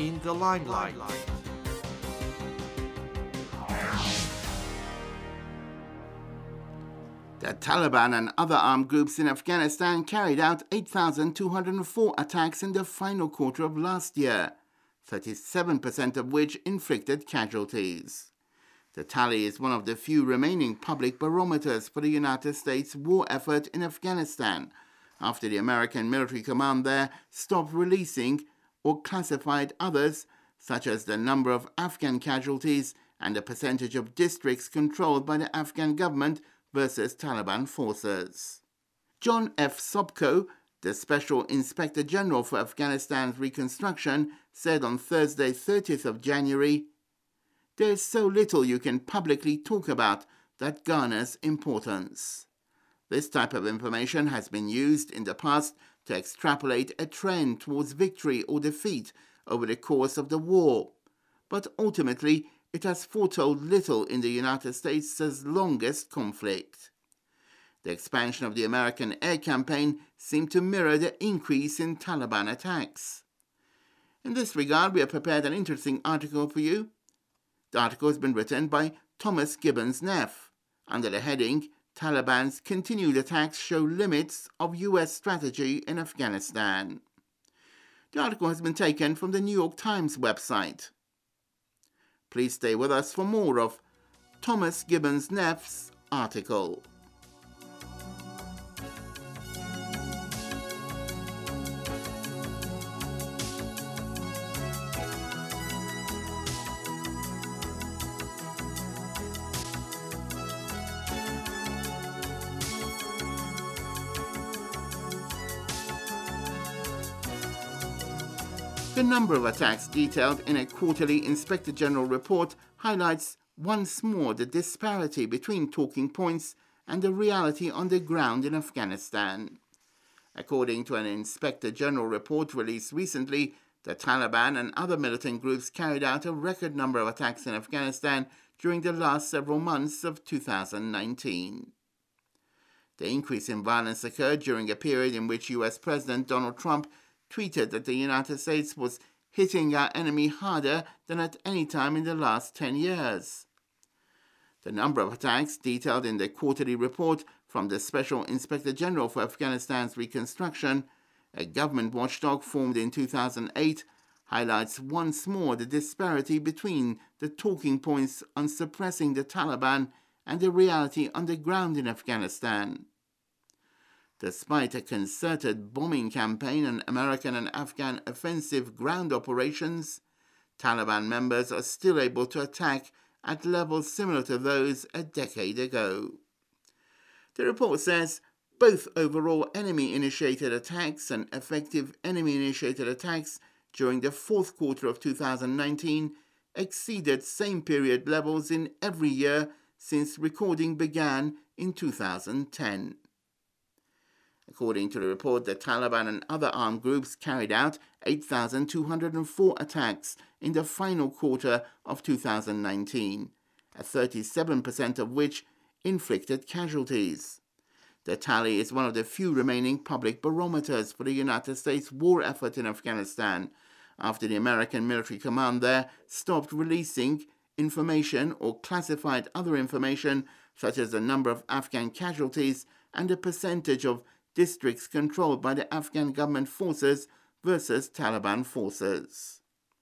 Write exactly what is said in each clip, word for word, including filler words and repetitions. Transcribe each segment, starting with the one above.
in the limelight. The Taliban and other armed groups in Afghanistan carried out eight thousand two hundred four attacks in the final quarter of last year, thirty-seven percent of which inflicted casualties. The tally is one of the few remaining public barometers for the United States war effort in Afghanistan, after the American military command there stopped releasing or classified others, such as the number of Afghan casualties and the percentage of districts controlled by the Afghan government versus Taliban forces. John F. Sobko, the Special Inspector General for Afghanistan's reconstruction, said on Thursday, thirtieth of January, "There is so little you can publicly talk about that garners importance. This type of information has been used in the past to extrapolate a trend towards victory or defeat over the course of the war, but ultimately it has foretold little in the United States' longest conflict. The expansion of the American air campaign seemed to mirror the increase in Taliban attacks. In this regard, we have prepared an interesting article for you. The article has been written by Thomas Gibbons Neff, under the heading, Taliban's Continued Attacks Show Limits of U S Strategy in Afghanistan. The article has been taken from the New York Times website. Please stay with us for more of Thomas Gibbons Neff's article. The number of attacks detailed in a quarterly Inspector General report highlights once more the disparity between talking points and the reality on the ground in Afghanistan. According to an Inspector General report released recently, the Taliban and other militant groups carried out a record number of attacks in Afghanistan during the last several months of two thousand nineteen. The increase in violence occurred during a period in which U S President Donald Trump tweeted that the United States was hitting our enemy harder than at any time in the last ten years. The number of attacks detailed in the quarterly report from the Special Inspector General for Afghanistan's reconstruction, a government watchdog formed in two thousand eight, highlights once more the disparity between the talking points on suppressing the Taliban and the reality on the ground in Afghanistan. Despite a concerted bombing campaign and American and Afghan offensive ground operations, Taliban members are still able to attack at levels similar to those a decade ago. The report says both overall enemy-initiated attacks and effective enemy-initiated attacks during the fourth quarter of two thousand nineteen exceeded same period levels in every year since recording began in two thousand ten. According to the report, the Taliban and other armed groups carried out eight thousand two hundred four attacks in the final quarter of two thousand nineteen, thirty-seven percent of which inflicted casualties. The tally is one of the few remaining public barometers for the United States war effort in Afghanistan, after the American military command there stopped releasing information or classified other information, such as the number of Afghan casualties and the percentage of districts controlled by the Afghan government forces versus Taliban forces.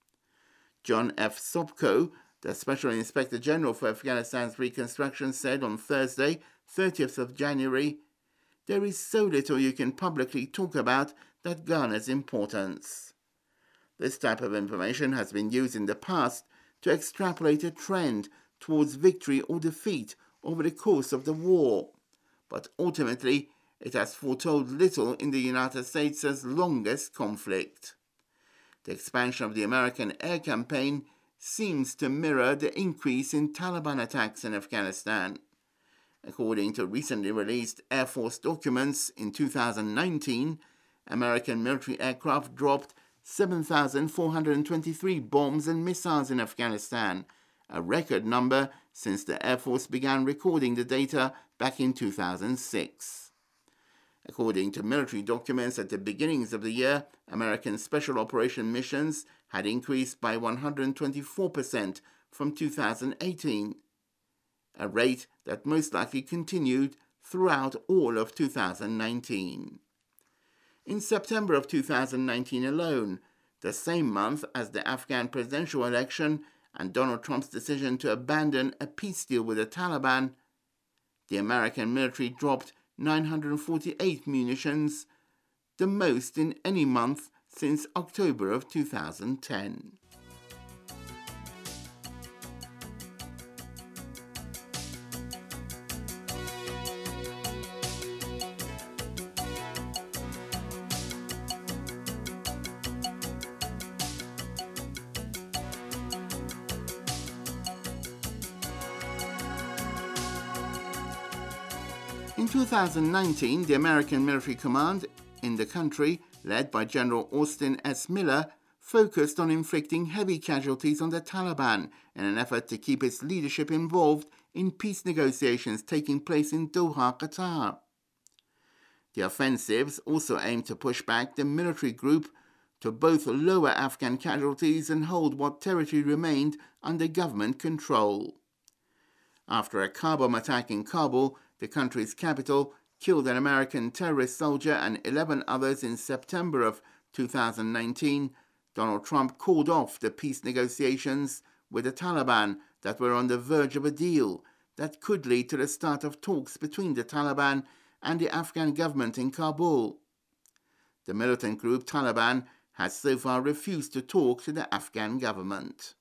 John F. Sobko, the Special Inspector General for Afghanistan's reconstruction, said on Thursday, thirtieth of January, "There is so little you can publicly talk about that garners importance. This type of information has been used in the past to extrapolate a trend towards victory or defeat over the course of the war, but ultimately it has foretold little in the United States' longest conflict. The expansion of the American air campaign seems to mirror the increase in Taliban attacks in Afghanistan. According to recently released Air Force documents, in two thousand nineteen, American military aircraft dropped seven thousand four hundred twenty-three bombs and missiles in Afghanistan, a record number since the Air Force began recording the data back in two thousand six. According to military documents at the beginnings of the year, American special operation missions had increased by one hundred twenty-four percent from two thousand eighteen, a rate that most likely continued throughout all of two thousand nineteen. In September of two thousand nineteen alone, the same month as the Afghan presidential election and Donald Trump's decision to abandon a peace deal with the Taliban, the American military dropped nine hundred forty-eight munitions, the most in any month since October of two thousand ten. In two thousand nineteen, the American military command in the country, led by General Austin S. Miller, focused on inflicting heavy casualties on the Taliban in an effort to keep its leadership involved in peace negotiations taking place in Doha, Qatar. The offensives also aimed to push back the military group to both lower Afghan casualties and hold what territory remained under government control. After a car bomb attack in Kabul, the country's capital, killed an American terrorist soldier and eleven others in September of two thousand nineteen, Donald Trump called off the peace negotiations with the Taliban that were on the verge of a deal that could lead to the start of talks between the Taliban and the Afghan government in Kabul. The militant group Taliban has so far refused to talk to the Afghan government.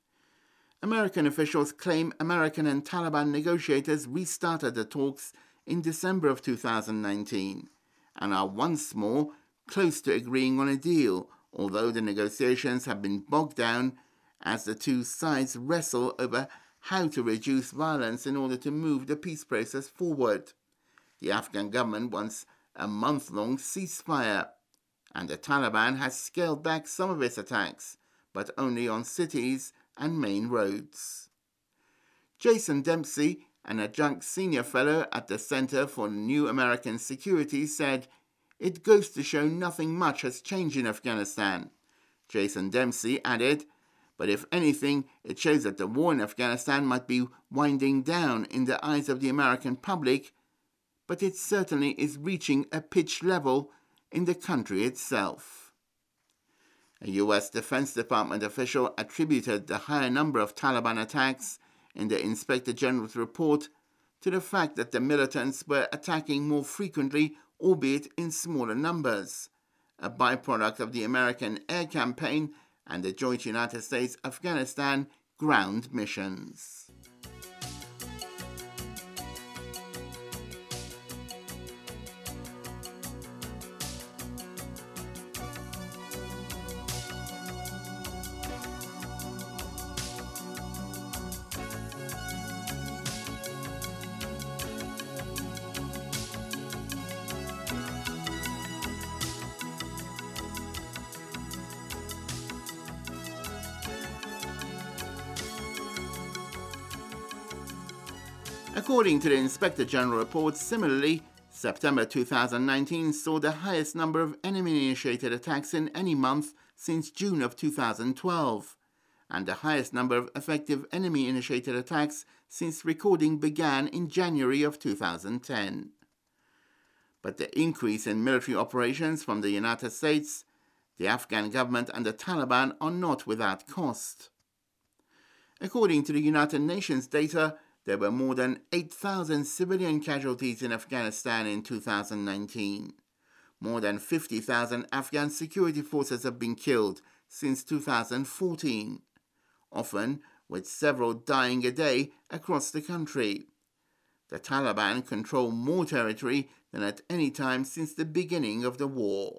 American officials claim American and Taliban negotiators restarted the talks in December of two thousand nineteen and are once more close to agreeing on a deal, although the negotiations have been bogged down as the two sides wrestle over how to reduce violence in order to move the peace process forward. The Afghan government wants a month-long ceasefire, and the Taliban has scaled back some of its attacks, but only on cities and main roads. Jason Dempsey, an adjunct senior fellow at the Center for New American Security, said, "It goes to show nothing much has changed in Afghanistan." Jason Dempsey added, "But if anything, it shows that the war in Afghanistan might be winding down in the eyes of the American public, but it certainly is reaching a pitch level in the country itself." A U S Defense Department official attributed the higher number of Taliban attacks in the Inspector General's report to the fact that the militants were attacking more frequently, albeit in smaller numbers, a byproduct of the American air campaign and the joint United States-Afghanistan ground missions. According to the Inspector General report, similarly, September two thousand nineteen saw the highest number of enemy-initiated attacks in any month since June of two thousand twelve, and the highest number of effective enemy-initiated attacks since recording began in January of two thousand ten. But the increase in military operations from the United States, the Afghan government and the Taliban are not without cost. According to the United Nations data, there were more than eight thousand civilian casualties in Afghanistan in two thousand nineteen. More than fifty thousand Afghan security forces have been killed since two thousand fourteen, often with several dying a day across the country. The Taliban control more territory than at any time since the beginning of the war.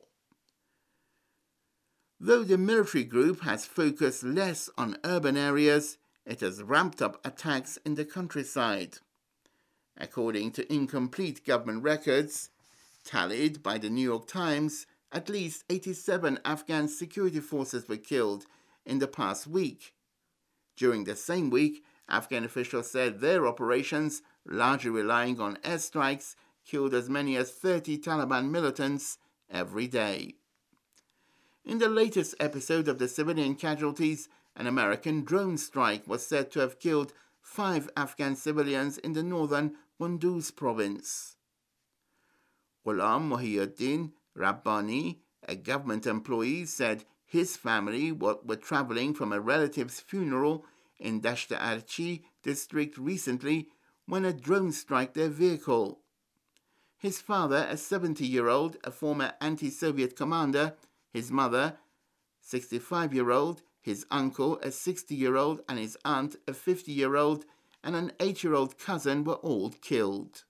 Though the military group has focused less on urban areas, it has ramped up attacks in the countryside. According to incomplete government records, tallied by the New York Times, at least eighty-seven Afghan security forces were killed in the past week. During the same week, Afghan officials said their operations, largely relying on airstrikes, killed as many as thirty Taliban militants every day. In the latest episode of the civilian casualties, an American drone strike was said to have killed five Afghan civilians in the northern Kunduz province. Ghulam Muhyiddin Rabbani, a government employee, said his family were, were traveling from a relative's funeral in Dashta Archi district recently when a drone struck their vehicle. His father, a seventy-year-old, a former anti-Soviet commander, his mother, sixty-five-year-old, his uncle, a sixty-year-old, and his aunt, a fifty-year-old, and an eight-year-old cousin were all killed.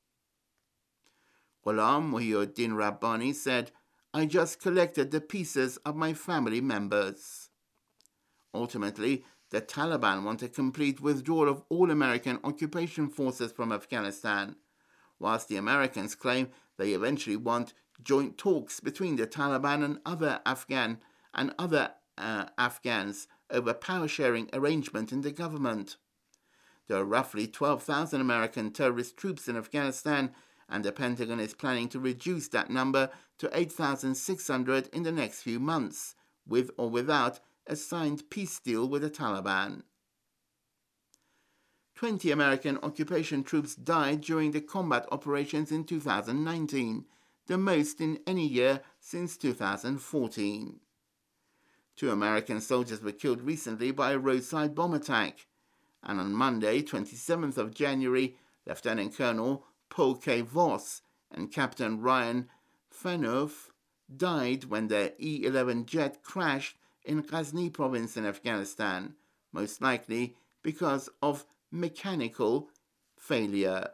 Ghulam Muhyiddin Rabbani said, "I just collected the pieces of my family members." Ultimately, the Taliban want a complete withdrawal of all American occupation forces from Afghanistan, whilst the Americans claim they eventually want joint talks between the Taliban and other Afghan and other uh, Afghans over power-sharing arrangement in the government. There are roughly twelve thousand American terrorist troops in Afghanistan, and the Pentagon is planning to reduce that number to eight thousand six hundred in the next few months, with or without a signed peace deal with the Taliban. twenty American occupation troops died during the combat operations in two thousand nineteen, the most in any year since two thousand fourteen. Two American soldiers were killed recently by a roadside bomb attack, and on Monday, twenty-seventh of January, Lieutenant Colonel Paul K. Voss and Captain Ryan Phaneuf died when their E eleven jet crashed in Ghazni province in Afghanistan, most likely because of mechanical failure.